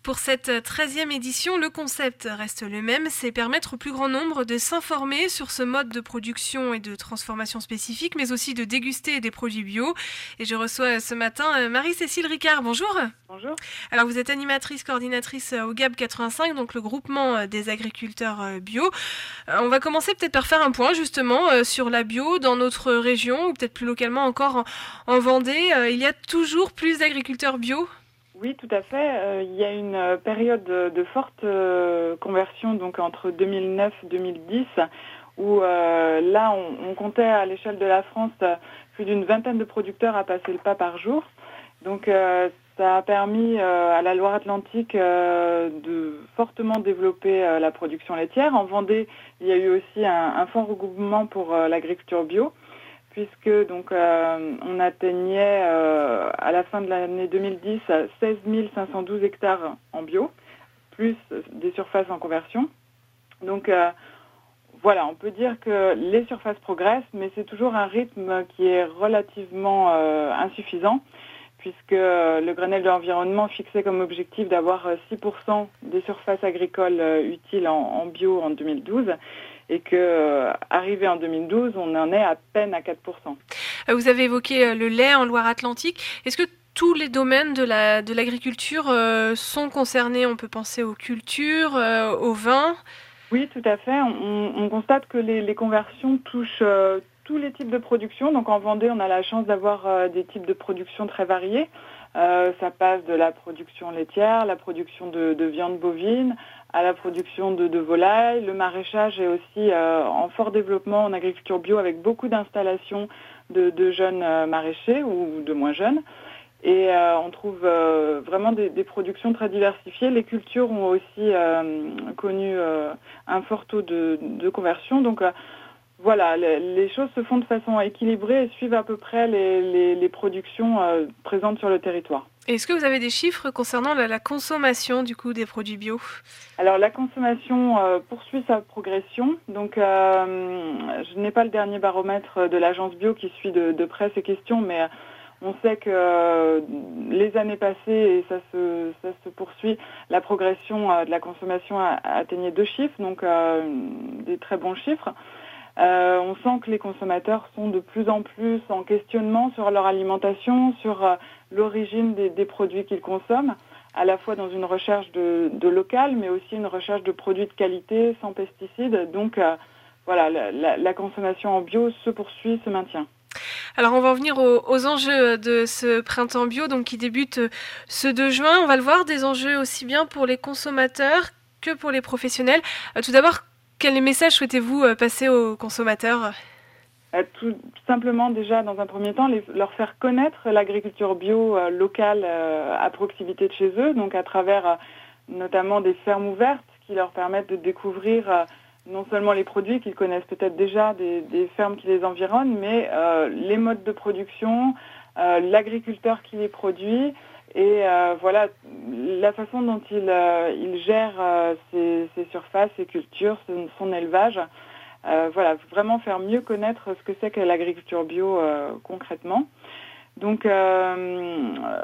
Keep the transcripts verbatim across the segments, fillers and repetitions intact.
Pour cette treizième édition, le concept reste le même, c'est permettre au plus grand nombre de s'informer sur ce mode de production et de transformation spécifique, mais aussi de déguster des produits bio. Et je reçois ce matin Marie-Cécile Ricard. Bonjour. Bonjour. Alors vous êtes animatrice, coordinatrice au G A B quatre-vingt-cinq, donc le groupement des agriculteurs bio. On va commencer peut-être par faire un point justement sur la bio dans notre région, ou peut-être plus localement encore en Vendée. Il y a toujours plus d'agriculteurs bio ? Oui, tout à fait. Euh, il y a une période de, de forte euh, conversion, donc entre deux mille neuf et deux mille dix, où euh, là, on, on comptait à l'échelle de la France plus d'une vingtaine de producteurs à passer le pas par jour. Donc, euh, ça a permis euh, à la Loire-Atlantique euh, de fortement développer euh, la production laitière. En Vendée, il y a eu aussi un, un fort regroupement pour euh, l'agriculture bio, puisque donc euh, on atteignait euh, à la fin de l'année deux mille dix seize mille cinq cent douze hectares en bio, plus des surfaces en conversion. Donc euh, voilà, on peut dire que les surfaces progressent, mais c'est toujours un rythme qui est relativement euh, insuffisant, puisque le Grenelle de l'environnement fixait comme objectif d'avoir six pour cent des surfaces agricoles utiles en, en bio en deux mille douze. Et que, euh, arrivé en deux mille douze, on en est à peine à quatre pour cent. Vous avez évoqué le lait en Loire-Atlantique. Est-ce que tous les domaines de la, de l'agriculture euh, sont concernés? On peut penser aux cultures, euh, au vin. Oui, tout à fait. On, on constate que les, les conversions touchent euh, tous les types de production. Donc en Vendée, on a la chance d'avoir euh, des types de production très variés. Euh, ça passe de la production laitière, la production de, de viande bovine, à la production de, de volailles. Le maraîchage est aussi euh, en fort développement en agriculture bio, avec beaucoup d'installations de, de jeunes euh, maraîchers ou de moins jeunes. Et euh, on trouve euh, vraiment des, des productions très diversifiées. Les cultures ont aussi euh, connu euh, un fort taux de, de conversion. Donc euh, voilà, les, les choses se font de façon équilibrée et suivent à peu près les, les, les productions euh, présentes sur le territoire. Est-ce que vous avez des chiffres concernant la, la consommation du coup des produits bio? Alors la consommation euh, poursuit sa progression. Donc euh, je n'ai pas le dernier baromètre de l'agence bio qui suit de, de près ces questions, mais on sait que euh, les années passées, et ça se, ça se poursuit, la progression euh, de la consommation a, a atteignait deux chiffres, donc euh, des très bons chiffres. Euh, on sent que les consommateurs sont de plus en plus en questionnement sur leur alimentation, sur euh, l'origine des, des produits qu'ils consomment, à la fois dans une recherche de, de local, mais aussi une recherche de produits de qualité, sans pesticides. Donc euh, voilà, la, la, la consommation en bio se poursuit, se maintient. Alors on va en venir aux, aux enjeux de ce printemps bio, donc qui débute ce deux juin. On va le voir, des enjeux aussi bien pour les consommateurs que pour les professionnels. Euh, tout d'abord, quel message souhaitez-vous passer aux consommateurs ? euh, Tout simplement, déjà, dans un premier temps, les, leur faire connaître l'agriculture bio euh, locale euh, à proximité de chez eux, donc à travers euh, notamment des fermes ouvertes qui leur permettent de découvrir euh, non seulement les produits qu'ils connaissent peut-être déjà des, des fermes qui les environnent, mais euh, les modes de production, euh, l'agriculteur qui les produit, et euh, voilà la façon dont il, euh, il gère euh, ses, ses surfaces, ses cultures, son, son élevage. Euh, voilà, vraiment faire mieux connaître ce que c'est que l'agriculture bio euh, concrètement. Donc, euh,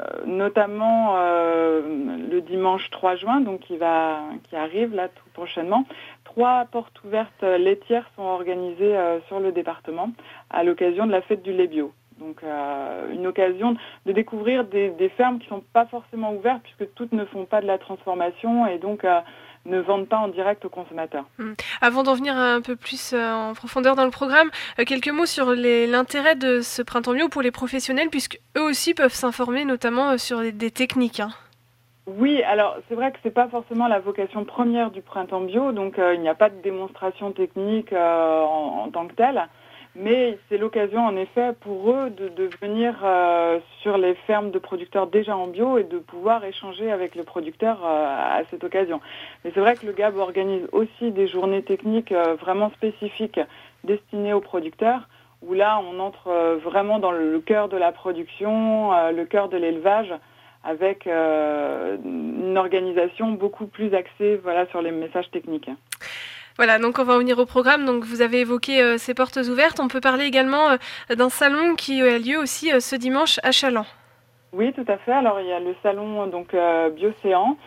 notamment euh, le dimanche trois juin, donc qui va, qui arrive là tout prochainement, trois portes ouvertes laitières sont organisées euh, sur le département à l'occasion de la fête du lait bio. Donc, euh, une occasion de découvrir des, des fermes qui ne sont pas forcément ouvertes puisque toutes ne font pas de la transformation et donc euh, ne vendent pas en direct aux consommateurs. Mmh. Avant d'en venir un peu plus en profondeur dans le programme, euh, quelques mots sur les, l'intérêt de ce printemps bio pour les professionnels, puisque eux aussi peuvent s'informer notamment sur des, des techniques. Hein. Oui, alors c'est vrai que c'est pas forcément la vocation première du printemps bio, donc euh, il n'y a pas de démonstration technique euh, en, en tant que telle. Mais c'est l'occasion, en effet, pour eux de, de venir euh, sur les fermes de producteurs déjà en bio et de pouvoir échanger avec le producteur euh, à cette occasion. Mais c'est vrai que le G A B organise aussi des journées techniques euh, vraiment spécifiques destinées aux producteurs, où là, on entre euh, vraiment dans le, le cœur de la production, euh, le cœur de l'élevage, avec euh, une organisation beaucoup plus axée voilà, sur les messages techniques. Voilà, donc on va en venir au programme. Donc vous avez évoqué euh, ces portes ouvertes. On peut parler également euh, d'un salon qui a lieu aussi euh, ce dimanche à Challans. Oui, tout à fait. Alors il y a le salon donc euh, Biocéan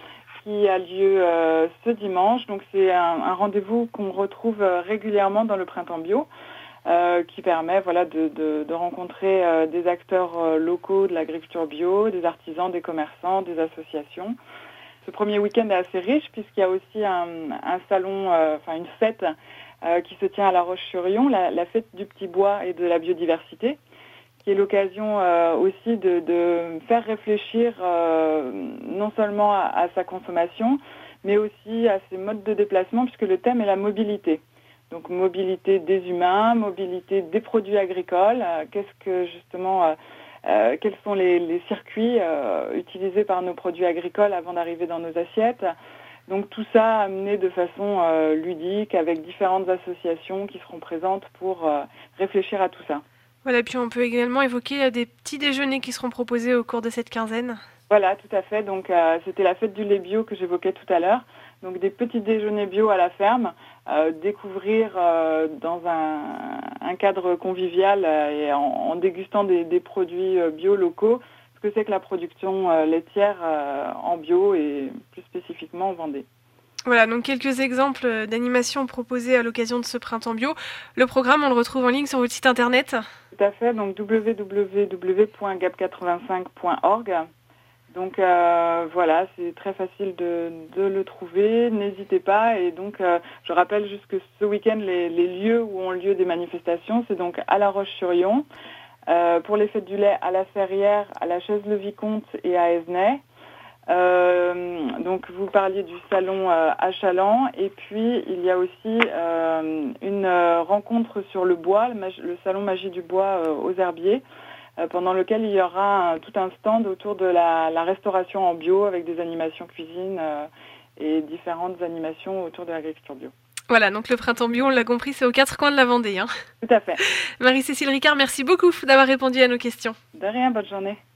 qui a lieu euh, ce dimanche. Donc c'est un, un rendez-vous qu'on retrouve régulièrement dans le Printemps Bio, euh, qui permet voilà, de, de, de rencontrer euh, des acteurs euh, locaux de l'agriculture bio, des artisans, des commerçants, des associations. Ce premier week-end est assez riche puisqu'il y a aussi un, un salon, euh, enfin une fête euh, qui se tient à La Roche-sur-Yon, la, la fête du petit bois et de la biodiversité, qui est l'occasion euh, aussi de, de faire réfléchir euh, non seulement à, à sa consommation, mais aussi à ses modes de déplacement, puisque le thème est la mobilité. Donc mobilité des humains, mobilité des produits agricoles, euh, qu'est-ce que justement, euh, euh, quels sont les, les circuits euh, utilisés par nos produits agricoles avant d'arriver dans nos assiettes. Donc tout ça amené de façon euh, ludique avec différentes associations qui seront présentes pour euh, réfléchir à tout ça. Voilà, puis on peut également évoquer des petits déjeuners qui seront proposés au cours de cette quinzaine. Voilà, tout à fait. Donc euh, c'était la fête du lait bio que j'évoquais tout à l'heure. Donc des petits déjeuners bio à la ferme, euh, découvrir euh, dans un, un cadre convivial euh, et en, en dégustant des, des produits euh, bio locaux, ce que c'est que la production euh, laitière euh, en bio et plus spécifiquement en Vendée. Voilà, donc quelques exemples d'animations proposées à l'occasion de ce Printemps Bio. Le programme, on le retrouve en ligne sur votre site internet. Tout à fait, donc w w w point gap quatre-vingt-cinq point org. Donc euh, voilà, c'est très facile de, de le trouver, n'hésitez pas. Et donc euh, je rappelle juste que ce week-end, les, les lieux où ont lieu des manifestations, c'est donc à La Roche-sur-Yon, euh, pour les fêtes du lait à La Ferrière, à la Chaise-le-Vicomte et à Aisnay. Euh, donc vous parliez du salon euh, à Chaland, et puis il y a aussi euh, une euh, rencontre sur le bois, le, mag- le salon Magie du bois euh, aux Herbiers, euh, pendant lequel il y aura un, tout un stand autour de la, la restauration en bio avec des animations cuisine euh, et différentes animations autour de l'agriculture bio. Voilà, donc le Printemps Bio, on l'a compris, c'est aux quatre coins de la Vendée. Hein. Tout à fait. Marie-Cécile Ricard, merci beaucoup d'avoir répondu à nos questions. De rien, bonne journée.